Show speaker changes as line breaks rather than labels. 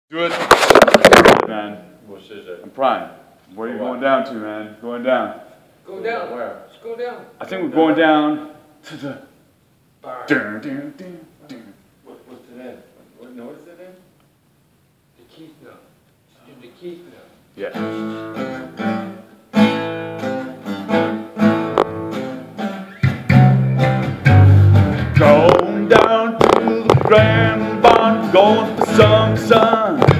Do it. Man,
What is it?
I'm primed. Where are you going down to, man? Going down.
Go down.
Where?
Just go down.
I think we're going down to the...
Bar.
Dun, dun, dun, dun.
What's it in? What note is it in?
The Keith note. Just do the Keith note.
Yeah. Going down to the grand barn, going for some sun.